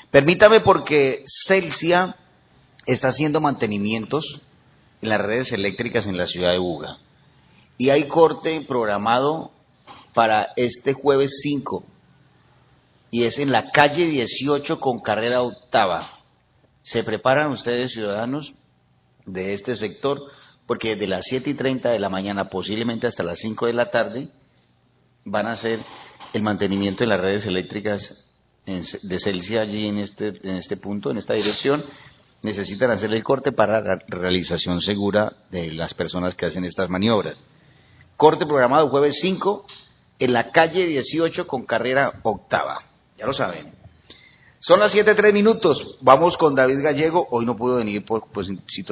Permítame porque Celsia está haciendo mantenimientos en las redes eléctricas en la ciudad de Buga. Y hay corte programado para este jueves 5. Y es en la calle 18 con carrera octava. ¿Se preparan ustedes, ciudadanos de este sector? Porque desde las 7:30 de la mañana, posiblemente hasta las 5 de la tarde, van a hacer el mantenimiento de las redes eléctricas de Celsia allí en este punto, en esta dirección. Necesitan hacer el corte para la realización segura de las personas que hacen estas maniobras. Corte programado jueves 5 en la calle 18 con carrera octava. Ya lo saben. Son las 7:03. Vamos con David Gallego. Hoy no pudo venir por situación